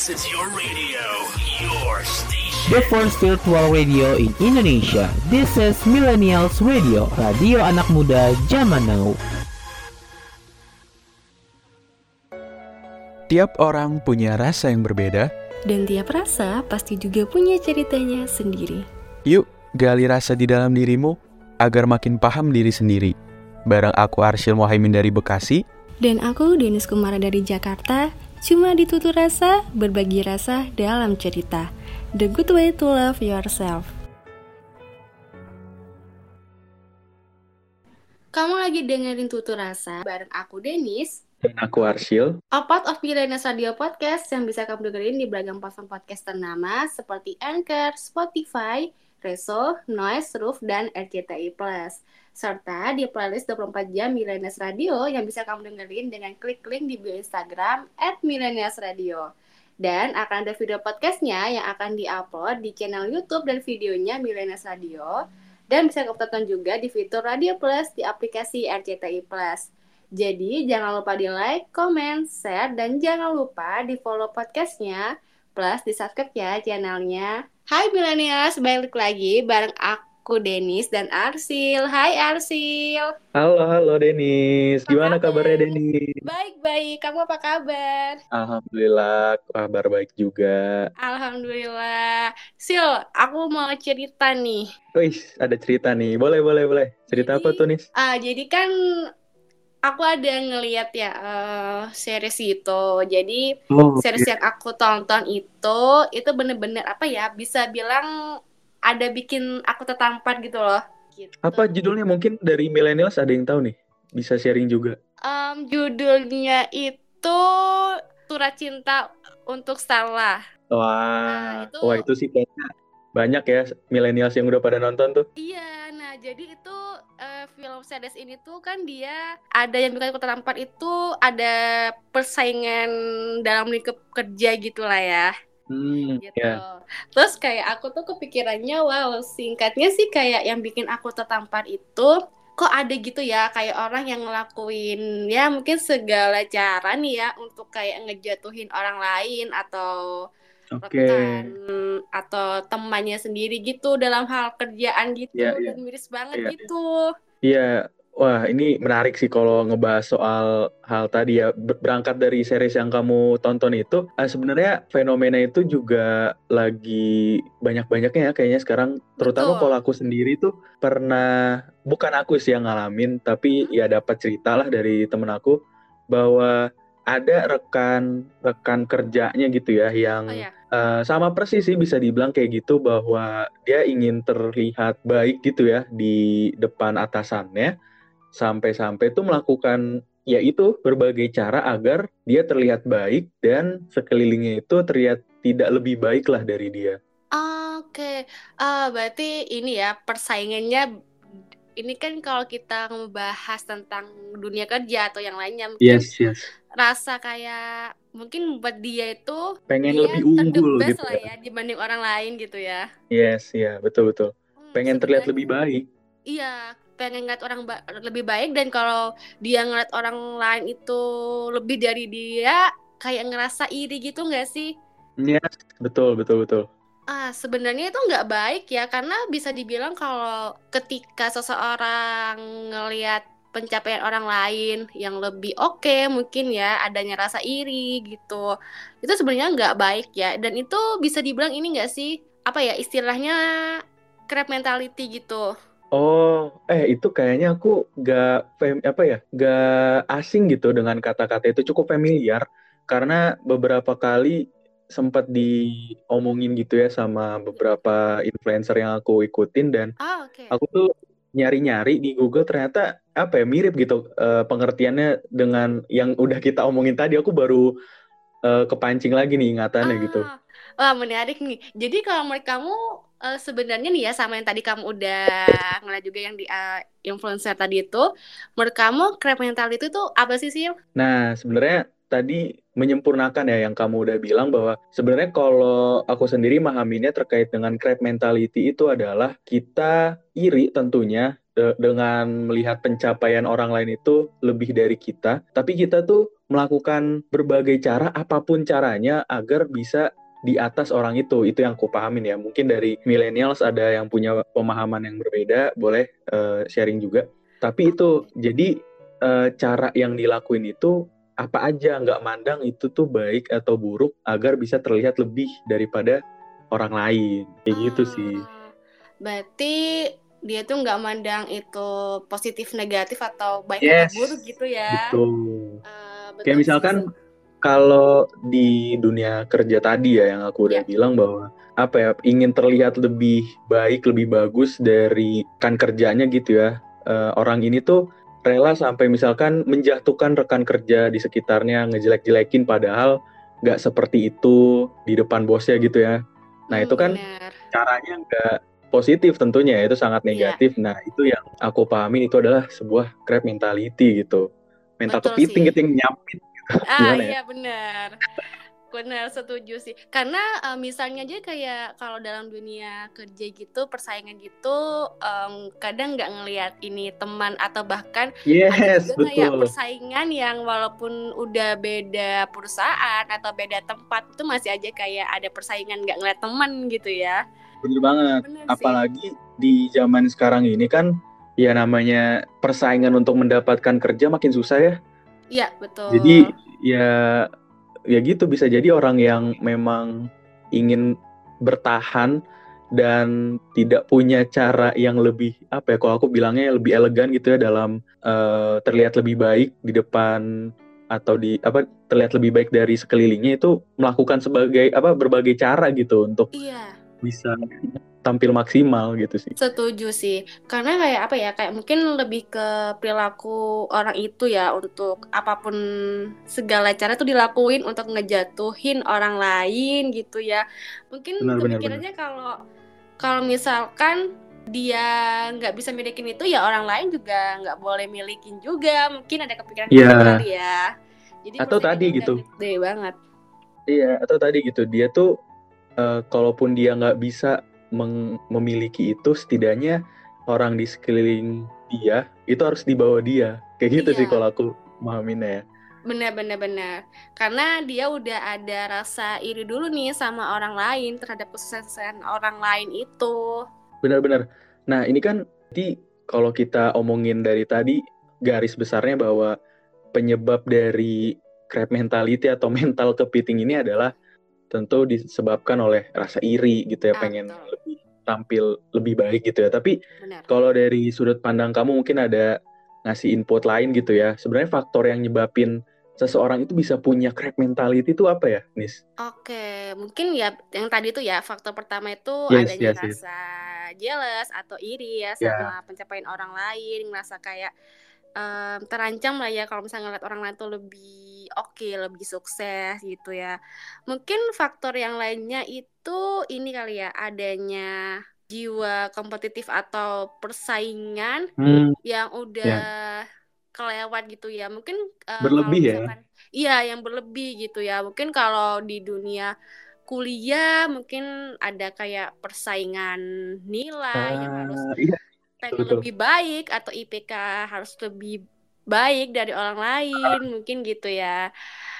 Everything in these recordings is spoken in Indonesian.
This is your radio, your station. The first virtual radio in Indonesia. This is Millennials Radio, radio anak muda zaman now. Tiap orang punya rasa yang berbeda. Dan tiap rasa pasti juga punya ceritanya sendiri. Yuk, gali rasa di dalam dirimu agar makin paham diri sendiri. Bareng aku Arsyil Muhaimin dari Bekasi. Dan aku Denis Kumara dari Jakarta. Cuma ditutur rasa, berbagi rasa dalam cerita. The good way to love yourself. Kamu lagi dengerin Tutur Rasa bareng aku Denis. Dan aku Arsyil. A part of Millennials Radio Podcast yang bisa kamu dengerin di beragam platform podcast ternama seperti Anchor, Spotify, Reso, Noise, Roof, dan RCTI+. Serta di playlist 24 jam Millennials Radio yang bisa kamu dengerin dengan klik link di bio Instagram @millennialsradio. Dan akan ada video podcastnya yang akan diupload di channel YouTube dan videonya Millennials Radio. Dan bisa kamu tonton juga di fitur Radio Plus di aplikasi RCTI+. Jadi jangan lupa di like, comment, share, dan jangan lupa di follow podcastnya. Plus di subscribe ya channelnya. Hai Millennials, balik lagi bareng aku Denis dan Arsyil. Hai Arsyil. Halo Denis. Gimana kabarnya Denis? Baik-baik, kamu apa kabar? Alhamdulillah, kabar baik juga. Alhamdulillah. Sil, aku mau cerita nih. Wih, ada cerita nih. Boleh. Cerita apa tuh, Nis? Jadi kan aku ada ngeliat ya series itu. Jadi series yang aku tonton itu bener-bener apa ya, bisa bilang ada bikin aku tertampar gitu loh. Gitu. Apa judulnya? Mungkin dari Millennials ada yang tahu nih. Bisa sharing juga. Judulnya itu Surat Cinta untuk Starla. Wah, itu sih kayaknya banyak ya Millennials yang udah pada nonton tuh. Iya, nah jadi itu film series ini tuh kan dia ada yang bikin aku tertampar itu ada persaingan dalam lingkup kerja gitu lah ya. Gitu. Yeah. Terus kayak aku tuh kepikirannya, wow, singkatnya sih kayak yang bikin aku tertampar itu kok ada gitu ya kayak orang yang ngelakuin ya mungkin segala cara nih ya untuk kayak ngejatuhin orang lain atau rekan atau temannya sendiri gitu dalam hal kerjaan gitu. Dan miris banget gitu. Iya. Wah, ini menarik sih kalau ngebahas soal hal tadi ya. Berangkat dari series yang kamu tonton itu, sebenarnya fenomena itu juga lagi banyak-banyaknya ya kayaknya sekarang. Terutama kalau aku sendiri tuh pernah, bukan aku sih yang ngalamin, tapi ya dapat cerita lah dari temen aku bahwa ada rekan kerjanya gitu ya yang sama persis sih bisa dibilang kayak gitu, bahwa dia ingin terlihat baik gitu ya di depan atasannya. Sampai-sampai tuh melakukan ya itu berbagai cara agar dia terlihat baik dan sekelilingnya itu terlihat tidak lebih baik lah dari dia. Oke. Berarti ini ya persaingannya ini kan kalau kita membahas tentang dunia kerja atau yang lainnya mungkin rasa kayak mungkin buat dia itu pengen dia lebih unggul gitu lah ya dibanding orang lain gitu ya. Yes, betul. Pengen terlihat lebih baik. Iya, pengen ngeliat orang lebih baik, dan kalau dia ngeliat orang lain itu lebih dari dia kayak ngerasa iri gitu nggak sih? Yes, betul. Sebenarnya itu nggak baik ya, karena bisa dibilang kalau ketika seseorang ngelihat pencapaian orang lain yang lebih oke, mungkin ya adanya rasa iri gitu, itu sebenarnya nggak baik ya, dan itu bisa dibilang ini nggak sih, apa ya istilahnya crab mentality gitu. Itu kayaknya aku gak asing gitu dengan kata-kata itu, cukup familiar karena beberapa kali sempat diomongin gitu ya sama beberapa influencer yang aku ikutin, dan aku tuh nyari-nyari di Google ternyata mirip gitu pengertiannya dengan yang udah kita omongin tadi. Aku baru kepancing lagi nih ingatannya gitu. Wah, menarik nih. Jadi kalau menurut kamu sebenarnya nih ya, sama yang tadi kamu udah ngeliat juga yang di influencer tadi itu, menurut kamu crab mentality itu apa sih? Nah, sebenarnya tadi menyempurnakan ya yang kamu udah bilang, bahwa sebenarnya kalau aku sendiri mahaminnya terkait dengan crab mentality itu adalah kita iri tentunya dengan melihat pencapaian orang lain itu lebih dari kita, tapi kita tuh melakukan berbagai cara, apapun caranya agar bisa di atas orang itu. Itu yang aku pahamin ya. Mungkin dari millennials ada yang punya pemahaman yang berbeda, boleh sharing juga. Tapi itu, jadi cara yang dilakuin itu apa aja, nggak mandang itu tuh baik atau buruk agar bisa terlihat lebih daripada orang lain. Kayak gitu sih. Berarti dia tuh nggak mandang itu positif negatif atau baik Yes, atau buruk gitu ya. betul. Betul Kayak sih. misalkan kalau di dunia kerja tadi ya yang aku udah Ya. bilang bahwa apa ya, ingin terlihat lebih baik, lebih bagus dari kan kerjanya gitu ya. Orang ini tuh rela sampai misalkan menjatuhkan rekan kerja di sekitarnya, ngejelek-jelekin padahal nggak seperti itu di depan bosnya gitu ya. Nah itu kan Benar. caranya nggak positif tentunya ya, itu sangat Iya. negatif. Nah itu yang aku pahamin, itu adalah sebuah crab mentality gitu. Mental Betul kepiting sih. gitu yang nyapit gitu. Gimana ya? Iya benar. Benar, setuju sih. Karena misalnya aja kayak kalau dalam dunia kerja gitu, persaingan gitu, kadang nggak ngelihat ini teman atau bahkan ada Yes, juga kayak betul. persaingan yang walaupun udah beda perusahaan atau beda tempat itu masih aja kayak ada persaingan nggak ngeliat teman gitu ya. Bener banget. Benar sih. Apalagi di zaman sekarang ini kan ya namanya persaingan untuk mendapatkan kerja makin susah ya. Iya, betul. Jadi ya gitu, bisa jadi orang yang memang ingin bertahan dan tidak punya cara yang lebih apa ya, kalau aku bilangnya lebih elegan gitu ya dalam terlihat lebih baik di depan atau di apa, terlihat lebih baik dari sekelilingnya, itu melakukan sebagai apa, berbagai cara gitu untuk Iya. bisa tampil maksimal gitu sih. Setuju sih, karena kayak apa ya, kayak mungkin lebih ke perilaku orang itu ya, untuk apapun segala cara tuh dilakuin untuk ngejatuhin orang lain gitu ya. Mungkin Benar. kepikirannya kalau misalkan dia nggak bisa milikin itu ya orang lain juga nggak boleh milikin juga. Mungkin ada kepikiran Iya. gitu kali ya. Jadi Atau tadi persaingannya gitu. udah gede banget. Iya, atau tadi gitu, dia tuh kalaupun dia nggak bisa memiliki itu, setidaknya orang di sekeliling dia itu harus di bawah dia. Kayak gitu sih Iya. kalau aku memahaminnya ya. Benar. Karena dia udah ada rasa iri dulu nih sama orang lain terhadap kesuksesan orang lain itu. Benar. Nah ini kan nanti kalau kita omongin dari tadi, garis besarnya bahwa penyebab dari crab mentality atau mental kepiting ini adalah tentu disebabkan oleh rasa iri gitu ya, pengen Betul. lebih tampil lebih baik gitu ya. Tapi Benar. kalau dari sudut pandang kamu mungkin ada ngasih input lain gitu ya. Sebenarnya faktor yang nyebabin seseorang itu bisa punya crab mentality itu apa ya, Nis? Oke, mungkin ya yang tadi tuh ya, faktor pertama itu Yes. adanya rasa jealous atau iri ya sama pencapaian orang lain, ngerasa kayak terancam lah ya kalau misalnya ngeliat orang lain tuh lebih oke, lebih sukses gitu ya. Mungkin faktor yang lainnya itu ini kali ya, adanya jiwa kompetitif atau persaingan yang udah kelewat gitu ya. Mungkin Berlebih kalau misalkan yang berlebih gitu ya. Mungkin kalau di dunia kuliah mungkin ada kayak persaingan nilai yang harus pengen betul. lebih baik atau IPK harus lebih baik dari orang lain, mungkin gitu ya.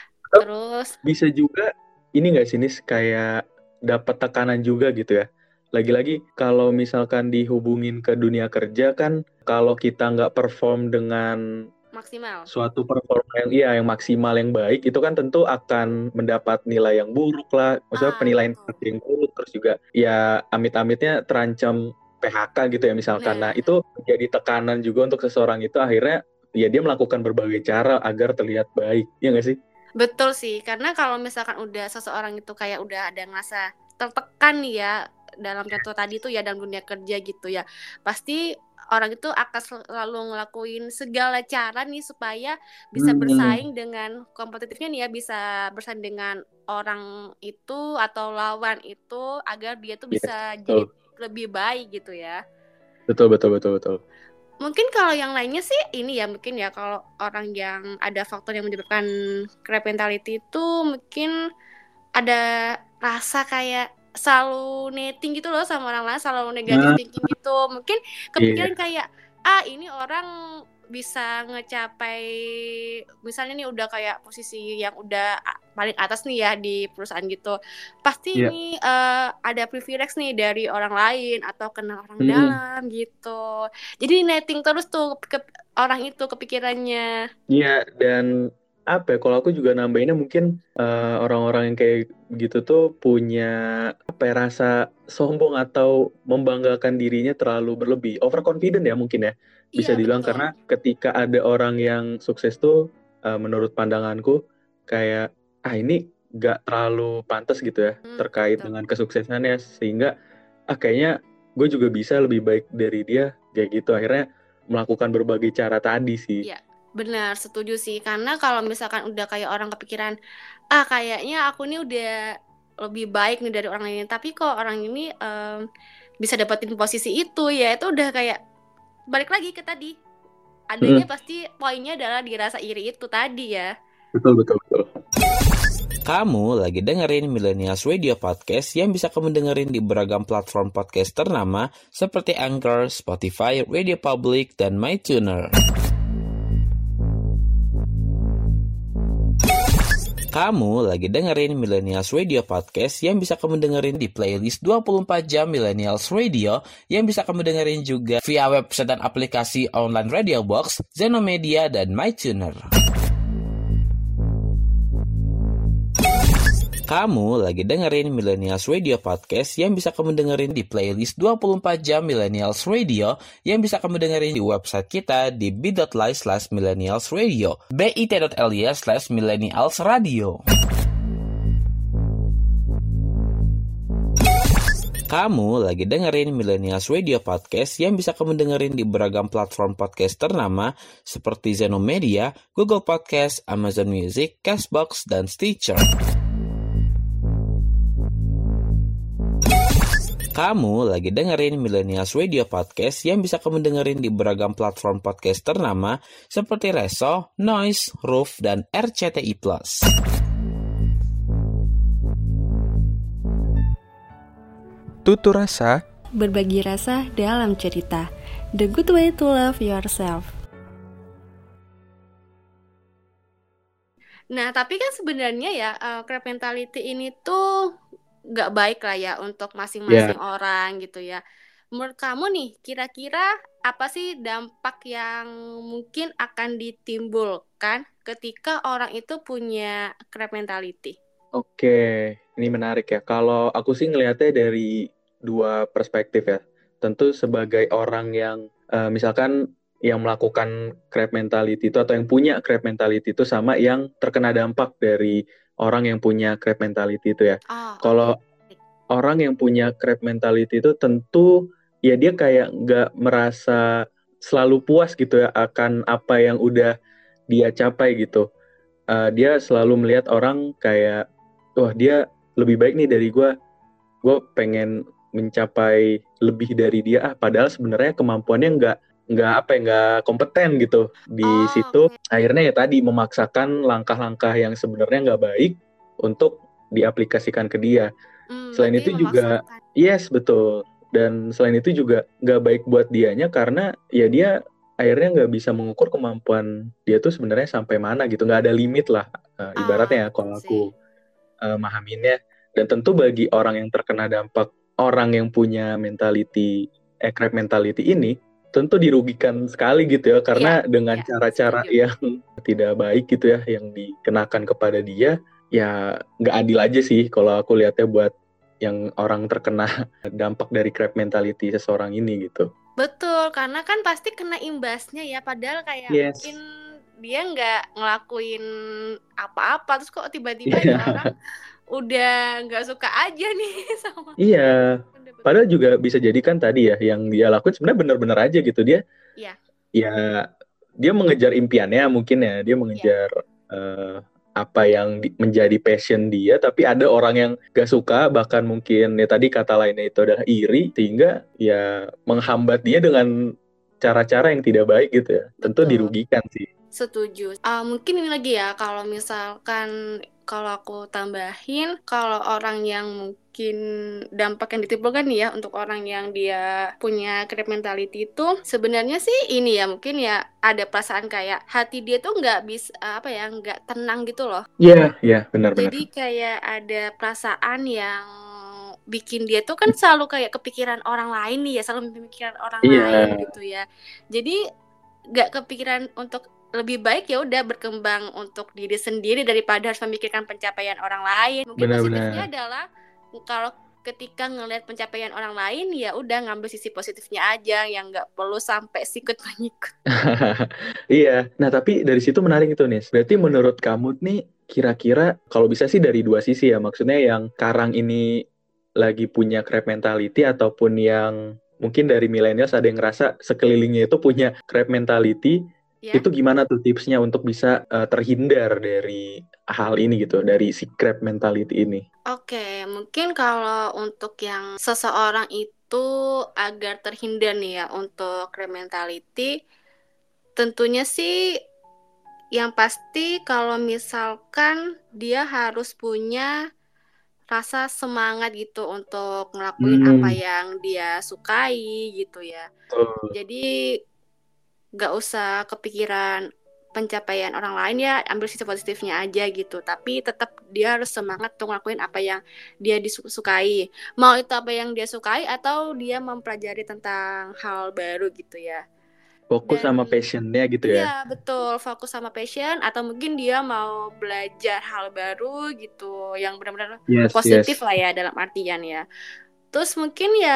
Terus Bisa juga ini nggak sih, Nis, kayak dapat tekanan juga gitu ya. Lagi-lagi kalau misalkan dihubungin ke dunia kerja kan, kalau kita nggak perform dengan maksimal. suatu performa yang maksimal, yang baik, itu kan tentu akan mendapat nilai yang buruk lah. Maksudnya penilaian yang buruk, terus juga ya amit-amitnya terancam PHK gitu ya misalkan. Nah itu menjadi tekanan juga untuk seseorang itu, akhirnya ya dia melakukan berbagai cara agar terlihat baik, ya nggak sih? Betul sih, karena kalau misalkan udah seseorang itu kayak udah ada ngerasa tertekan nih ya dalam contoh tadi tuh ya, dalam dunia kerja gitu ya, pasti orang itu akan selalu ngelakuin segala cara nih supaya bisa bersaing dengan kompetitifnya nih ya, bisa bersaing dengan orang itu atau lawan itu agar dia tuh bisa jadi lebih baik gitu ya. Betul. Mungkin kalau yang lainnya sih ini ya, mungkin ya kalau orang yang ada faktor yang menyebabkan crab mentality itu mungkin ada rasa kayak selalu netting gitu loh sama orang lain, selalu negatif thinking gitu. Mungkin kepikiran kayak ini orang bisa ngecapai, misalnya nih udah kayak posisi yang udah paling atas nih ya di perusahaan gitu, pasti Iya. ini ada privilege nih dari orang lain atau kenal orang Mm-mm. dalam gitu. Jadi netting terus tuh ke orang itu kepikirannya. Iya, dan apa ya, kalau aku juga nambahinnya mungkin orang-orang yang kayak gitu tuh punya apa ya, rasa sombong atau membanggakan dirinya terlalu berlebih, overconfident ya mungkin ya bisa Iya dibilang, betul. karena ketika ada orang yang sukses tuh menurut pandanganku kayak ini gak terlalu pantas gitu ya terkait Betul. dengan kesuksesannya, sehingga kayaknya gue juga bisa lebih baik dari dia kayak gitu, akhirnya melakukan berbagai cara tadi sih. Iya, benar, setuju sih. Karena kalau misalkan udah kayak orang kepikiran, kayaknya aku nih udah lebih baik nih dari orang lain. Tapi kok orang ini bisa dapetin posisi itu, ya itu udah kayak balik lagi ke tadi. Adanya Mm-mm. pasti poinnya adalah dirasa iri itu tadi ya. Betul, betul, betul. Kamu lagi dengerin Millennials Radio Podcast yang bisa kamu dengerin di beragam platform podcast ternama seperti Anchor, Spotify, Radio Public, dan MyTuner. Kamu lagi dengerin Millennials Radio Podcast yang bisa kamu dengerin di playlist 24 jam Millennials Radio yang bisa kamu dengerin juga via website dan aplikasi online Radio Box, Zenomedia, dan MyTuner. Kamu lagi dengerin Millennials Radio Podcast yang bisa kamu dengerin di playlist 24 jam Millennials Radio yang bisa kamu dengerin di website kita di bit.ly/millennialsradio, bit.ly/millennialsradio. Kamu lagi dengerin Millennials Radio Podcast yang bisa kamu dengerin di beragam platform podcast ternama seperti Zenomedia, Google Podcast, Amazon Music, Castbox, dan Stitcher. Kamu lagi dengerin Millennials Radio Podcast yang bisa kamu dengerin di beragam platform podcast ternama seperti Reso, Noise, Roof, dan RCTI+. Tutur rasa, Berbagi rasa dalam cerita. The good way to love yourself. Nah, tapi kan sebenarnya ya crab mentality ini tuh nggak baik lah ya untuk masing-masing orang gitu ya. Menurut kamu nih, kira-kira apa sih dampak yang mungkin akan ditimbulkan ketika orang itu punya crab mentality? Oke, ini menarik ya. Kalau aku sih ngelihatnya dari dua perspektif ya. Tentu sebagai orang yang misalkan yang melakukan crab mentality itu atau yang punya crab mentality itu sama yang terkena dampak dari orang yang punya crab mentality itu ya. Kalau orang yang punya crab mentality itu tentu ya dia kayak nggak merasa selalu puas gitu ya akan apa yang udah dia capai gitu. Dia selalu melihat orang kayak, wah dia lebih baik nih dari gue pengen mencapai lebih dari dia. Padahal sebenarnya kemampuannya nggak kompeten gitu di situ. Akhirnya ya tadi memaksakan langkah-langkah yang sebenarnya nggak baik untuk diaplikasikan ke dia. Selain itu juga, yes betul. Dan selain itu juga nggak baik buat dianya karena ya dia akhirnya nggak bisa mengukur kemampuan dia tuh sebenarnya sampai mana gitu. Nggak ada limit lah ibaratnya ya kalau aku mahaminnya. Dan tentu bagi orang yang terkena dampak, orang yang punya crab mentality ini tentu dirugikan sekali gitu ya, karena dengan cara-cara yang tidak baik gitu ya yang dikenakan kepada dia, ya nggak adil aja sih kalau aku lihatnya buat yang orang terkena dampak dari crab mentality seseorang ini gitu. Betul, karena kan pasti kena imbasnya ya, padahal kayak mungkin dia nggak ngelakuin apa-apa, terus kok tiba-tiba ini orang udah nggak suka aja nih sama. Iya, padahal juga bisa jadi kan tadi ya yang dia lakuin sebenarnya benar-benar aja gitu, dia ya dia mengejar impiannya mungkin ya, dia mengejar apa yang menjadi passion dia, tapi ada orang yang gak suka, bahkan mungkin ya tadi kata lainnya itu adalah iri, sehingga ya menghambat dia dengan cara-cara yang tidak baik gitu ya. Tentu dirugikan sih. Setuju. Mungkin ini lagi ya, kalau misalkan Kalau aku tambahin, kalau orang yang mungkin dampak yang ditimbulkan nih ya untuk orang yang dia punya crab mentality itu sebenarnya sih ini ya mungkin ya ada perasaan kayak hati dia tuh nggak bisa nggak tenang gitu loh. Iya, iya, benar-benar. Jadi kayak ada perasaan yang bikin dia tuh kan selalu kayak kepikiran orang lain nih ya, selalu memikirkan orang Iya, lain gitu ya. Jadi nggak kepikiran untuk lebih baik ya udah berkembang untuk diri sendiri daripada harus memikirkan pencapaian orang lain. Mungkin positifnya benar-benar. adalah kalau ketika ngelihat pencapaian orang lain ya udah ngambil sisi positifnya aja yang nggak perlu sampai sikut menyikut. Iya. Nah, tapi dari situ menarik itu nih. Berarti menurut kamu nih kira-kira kalau bisa sih dari dua sisi ya. Maksudnya yang Karang ini lagi punya crab mentality ataupun yang mungkin dari millennials ada yang ngerasa sekelilingnya itu punya crab mentality. Ya. Itu gimana tuh tipsnya untuk bisa terhindar dari hal ini gitu, dari si crab mentality ini? Oke, mungkin kalau untuk yang seseorang itu agar terhindar nih ya untuk crab mentality, tentunya sih yang pasti kalau misalkan dia harus punya rasa semangat gitu untuk ngelakuin apa yang dia sukai gitu ya. Betul. Jadi gak usah kepikiran pencapaian orang lain ya, ambil sisi positifnya aja gitu. Tapi tetap dia harus semangat untuk ngelakuin apa yang dia disukai. Mau itu apa yang dia sukai atau dia mempelajari tentang hal baru gitu ya. Fokus sama passionnya gitu ya. Iya betul, fokus sama passion atau mungkin dia mau belajar hal baru gitu yang benar-benar positif lah ya dalam artian ya. Terus mungkin ya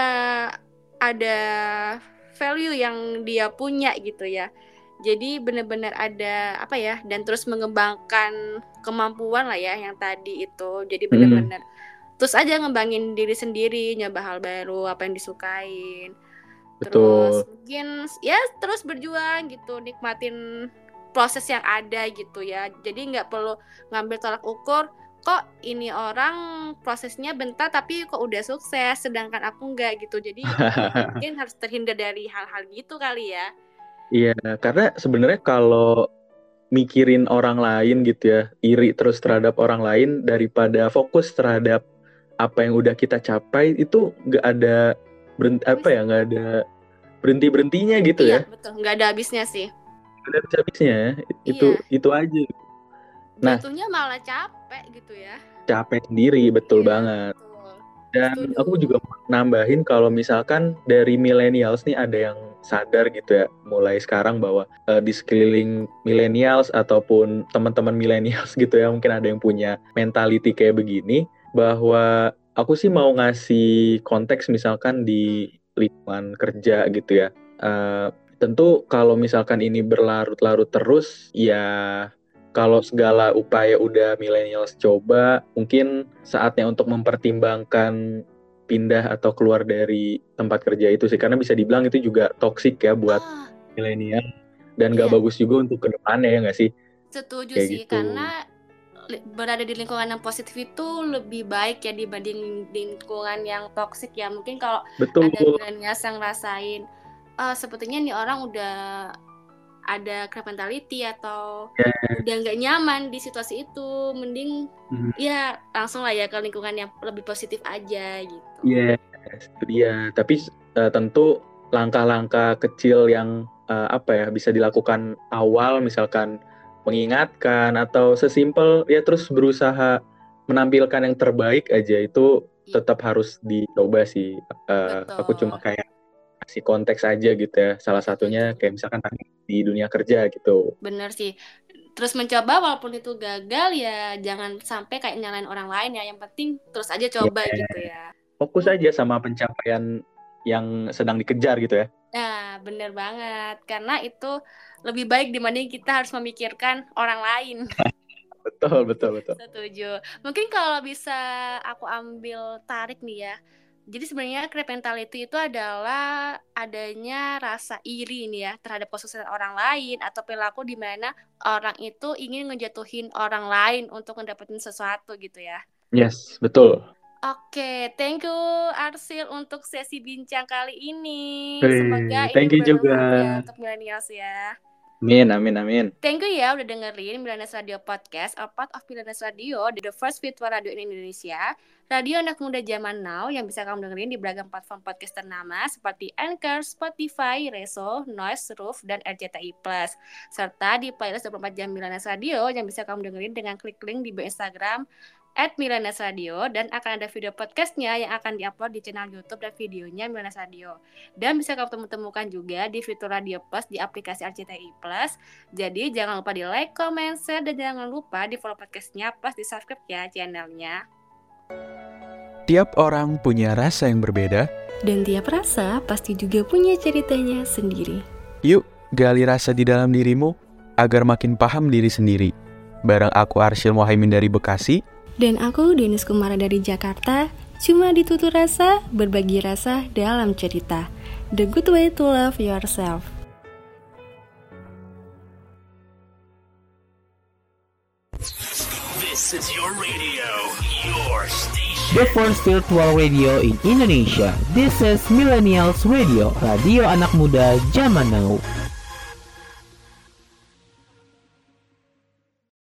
ada value yang dia punya gitu ya. Jadi benar-benar ada dan terus mengembangkan kemampuan lah ya yang tadi itu. Jadi benar-benar terus aja ngembangin diri sendiri, nyoba hal baru, apa yang disukain. Terus mungkin ya terus berjuang gitu, nikmatin proses yang ada gitu ya. Jadi nggak perlu ngambil tolak ukur, kok ini orang prosesnya bentar tapi kok udah sukses sedangkan aku enggak gitu. Jadi mungkin harus terhindar dari hal-hal gitu kali ya. Iya, karena sebenarnya kalau mikirin orang lain gitu ya, iri terus terhadap orang lain daripada fokus terhadap apa yang udah kita capai itu nggak ada nggak ada berhentinya gitu Iya, ya. betul, nggak ada habisnya sih. Nggak ada habisnya, itu aja. Jatuhnya malah capek gitu ya. Capek sendiri, betul banget. Betul. Dan aku juga nambahin kalau misalkan dari millennials nih ada yang sadar gitu ya mulai sekarang bahwa di sekeliling millennials ataupun teman-teman millennials gitu ya mungkin ada yang punya mentality kayak begini, bahwa aku sih mau ngasih konteks misalkan di lingkungan kerja gitu ya. Tentu kalau misalkan ini berlarut-larut terus ya, kalau segala upaya udah millennials coba, mungkin saatnya untuk mempertimbangkan pindah atau keluar dari tempat kerja itu sih. Karena bisa dibilang itu juga toksik ya buat milenial. Dan gak bagus juga untuk kedepannya ya gak sih? Setuju kayak sih, gitu. Karena berada di lingkungan yang positif itu lebih baik ya dibanding lingkungan yang toksik ya. Mungkin kalau ada milenials yang ngerasain, sepertinya nih orang udah ada crab mentality atau udah nggak nyaman di situasi itu, mending ya langsung lah ya ke lingkungan yang lebih positif aja gitu. Iya, itu dia. Tapi tentu langkah-langkah kecil yang bisa dilakukan awal, misalkan mengingatkan atau sesimpel ya terus berusaha menampilkan yang terbaik aja itu tetap harus dicoba sih. Aku cuma kayak kasih konteks aja gitu ya. Salah satunya kayak misalkan di dunia kerja gitu. Bener sih. Terus mencoba walaupun itu gagal ya jangan sampai kayak nyalain orang lain ya. Yang penting terus aja coba gitu ya. Fokus aja sama pencapaian yang sedang dikejar gitu ya. Nah, bener banget. Karena itu lebih baik dibanding kita harus memikirkan orang lain. Betul. Setuju. Mungkin kalau bisa aku ambil tarik nih ya. Jadi sebenarnya crab mentality itu adalah adanya rasa iri nih ya terhadap kesuksesan orang lain atau perilaku di mana orang itu ingin ngejatuhin orang lain untuk mendapatkan sesuatu gitu ya. Yes, betul. Oke, thank you Arsil untuk sesi bincang kali ini. Hey, semoga thank ini you juga ya untuk millennials ya. Amin. Thank you ya udah dengerin Millennials Radio Podcast, a part of Millennials Radio, the first virtual radio in Indonesia. Radio anak muda zaman now yang bisa kamu dengerin di beragam platform podcast ternama seperti Anchor, Spotify, Reso, Noise, Roof, dan RCTI Plus. Serta di playlist 24 jam Millennials Radio yang bisa kamu dengerin dengan klik link di bio Instagram @Millennials Radio, dan akan ada video podcastnya yang akan diupload di channel YouTube dan videonya Millennials Radio. Dan bisa kamu temukan juga di fitur Radio Plus di aplikasi RCTI Plus. Jadi jangan lupa di like, comment, share, dan jangan lupa di follow podcastnya plus di subscribe ya channelnya. Tiap orang punya rasa yang berbeda. Dan tiap rasa pasti juga punya ceritanya sendiri. Yuk, gali rasa di dalam dirimu agar makin paham diri sendiri. Bareng aku Arsyil Mohaimin dari Bekasi. Dan aku Denis Kumara dari Jakarta. Cuma ditutur rasa, berbagi rasa dalam cerita. The good way to love yourself. This is your radio, your station. The first virtual radio in Indonesia. This is Millennials Radio, radio anak muda zaman now.